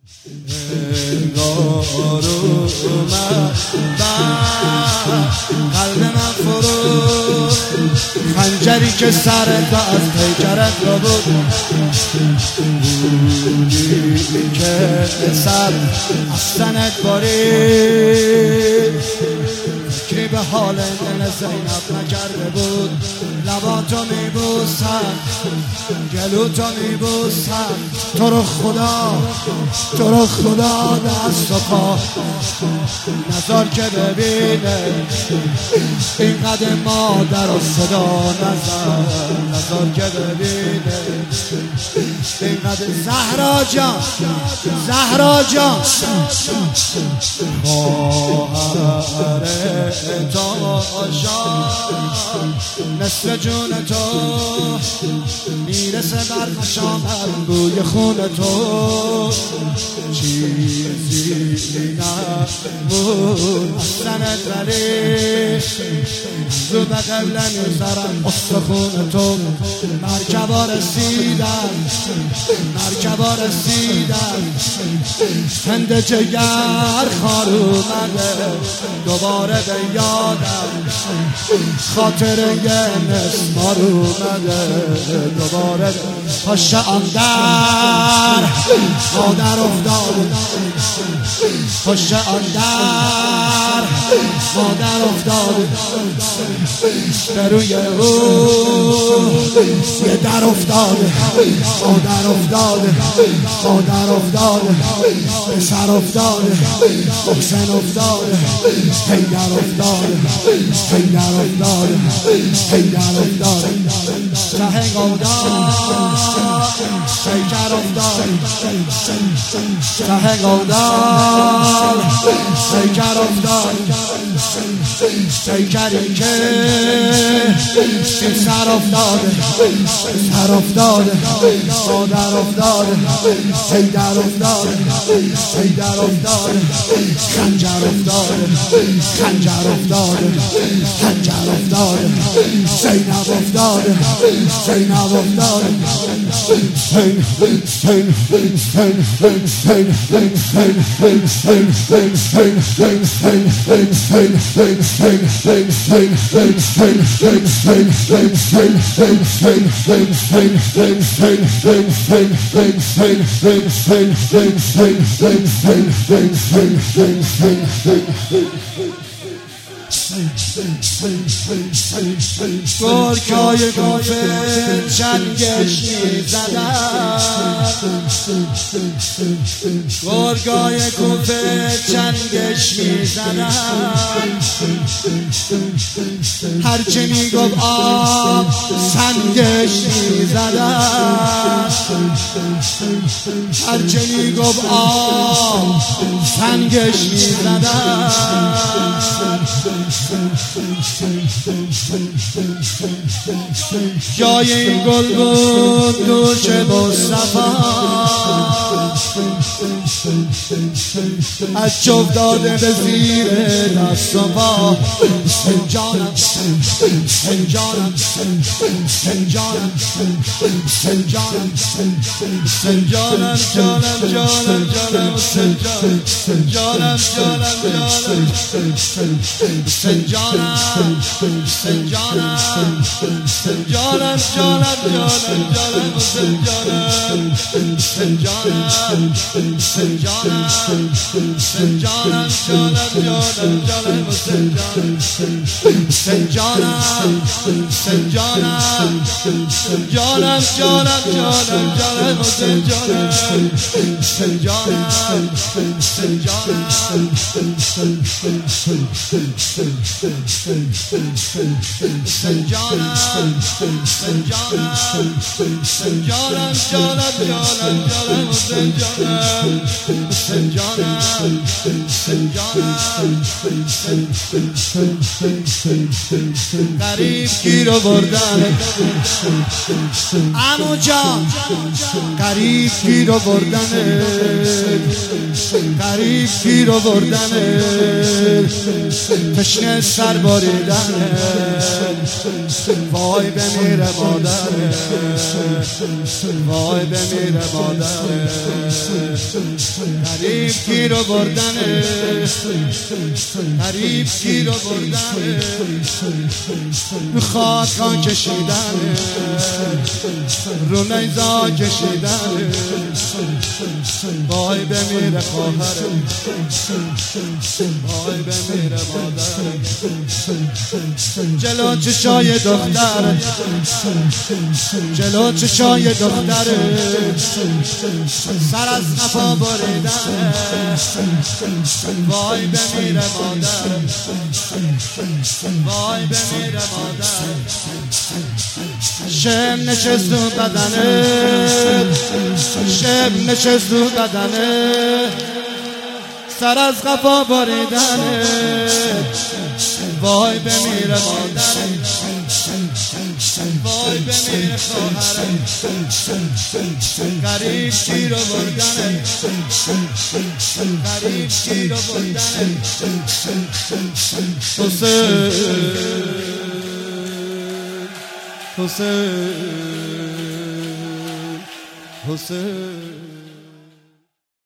انگار اومد قلب من فرو خنجری که سرت از پیکرت را بود بودی که سر از سنت بارید فکری به حال دل زینب نکرده بود لباتو میبوسم گلوتو میبوسم تو رو خدا دست و پا نظر که ببینه اینقدر مادر و صدا نظر که ببینه اینقدر زهرا جان خواهر تاشان نصف جون تو میرسه بر خشامم بوی خون تو چیزی نبود سنت ولی رو به قبل میذارم استخون تو مرکبا رسیدن هند جگر خار اومده دوباره به یادم خاطر یه مسمار اومده دوباره پشت آن در مادر افتاده پشت آن در مادر افتاده به روی او یه در افتاده مادر افتاده پسر افتاده محسن افتاده حیدر افتاده ته گودال پیکر افتاده ته گودال پیکر افتاده پیکری که سر افتاده مادر افتاده حیدر افتاده خنجر افتاده زینب افتاده گرگای کوفه چنگش میزنن هرچه میگفت آب سنگش میزدن هرچه میگفت آب سنگش میزدن جای این گل بود دوش مصطفی از چوب داده به زیر دست و پا جانم غریب گیر بردن عمو جان غریب گیر بردن غریب گیر آوردنه تشنه سر باریدنه وای بمیره مادره وای بمیره مادره غریب گیر آوردنه غریب گیر آوردنه میخواد کان کشیدنه رو نیزا کشیدنه وای بمیره خواهرم وای بمیره مادرم جلو چشای دختر جلو چشای دختر سر از قفا بریدنه وای بمیره مادرم وای بمیره مادرم شم نشست رو بدنه شم نشست رو بدنه سر از قفا بریدنه وای بمیره مادرم وای بمیره خواهرم غریب گیر آوردنه غریب گیر آوردنه حسین حسین حسین